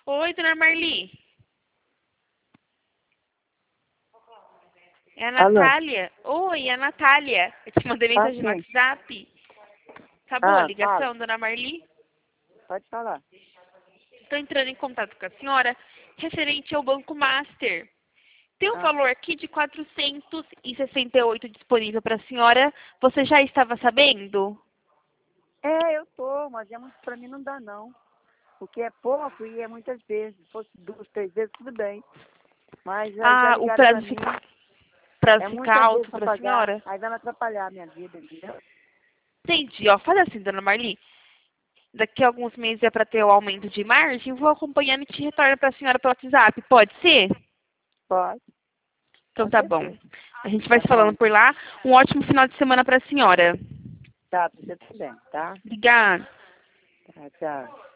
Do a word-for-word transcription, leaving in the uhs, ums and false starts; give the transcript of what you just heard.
Oi, dona Marli. É a Alô? Natália. Oi, é a Natália. Eu te mandei Ah, mensagem no sim. WhatsApp. Tá boa a Ah, fala. ligação, dona Marli? Pode falar. Estou entrando em contato com a senhora referente ao Banco Master. Tem um Ah, valor aqui de quatrocentos e sessenta e oito disponível para a senhora. Você já estava sabendo? é, eu tô, mas é muito, pra mim não dá não. Porque é pouco e é muitas vezes. Se fosse duas, três vezes, tudo bem. Mas aí já Ah, o ligaram pra prazo mim, fica, prazo é fica muitas vezes alto pra para a pagar. senhora? Aí vai me atrapalhar a minha vida, entendeu? Entendi. Ó, faz assim, dona Marli. Daqui a alguns meses é para ter o aumento de margem. Vou acompanhando e te retorno para a senhora pelo WhatsApp. Pode ser? Pode, Então com tá bom. certeza. A gente vai Tá se bom. falando por lá. Um ótimo final de semana para a senhora. Tá, pra você também, tá? Obrigada. Tá, tchau.